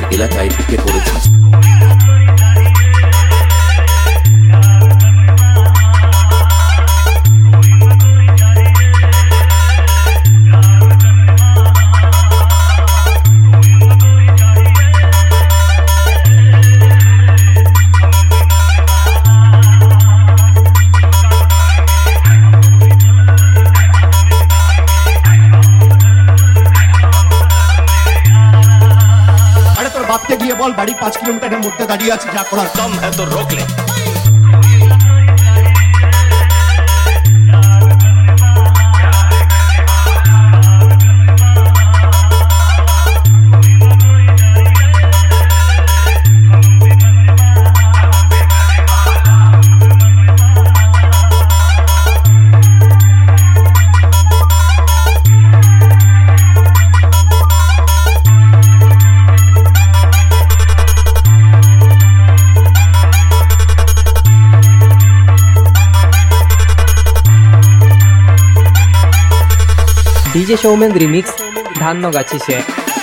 এলাকায় ঢুকে পড়েছি। ভাবতে গিয়ে বল বাড়ি 5 কিলোমিটারের মধ্যে দাঁড়িয়ে আছে, যা করার दम है तो रोक ले। डीजे सौमेन रिमिक्स धान्यगाछी से।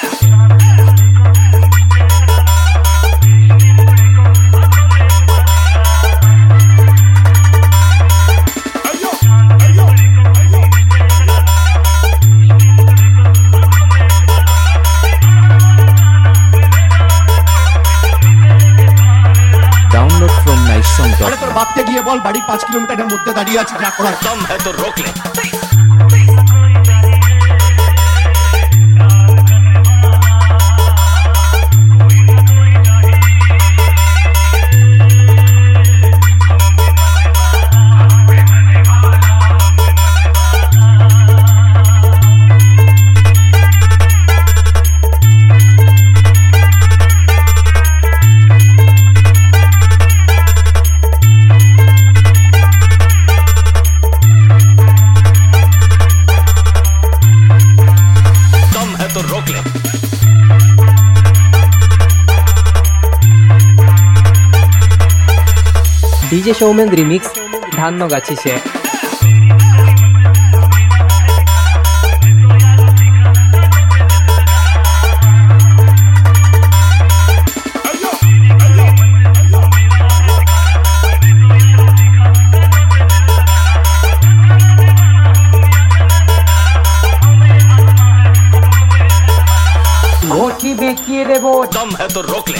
Download from nice song. আরে তোর ভাবতে গিয়ে বল বাড়ি 5 কিলোমিটারের মধ্যে দাঁড়িয়ে আছে, যা করার दम है तो रोक ले। तो रोक ले। डीजे सौमेन रिमिक्स धान्यगाछी से। दम है तो रोक ले।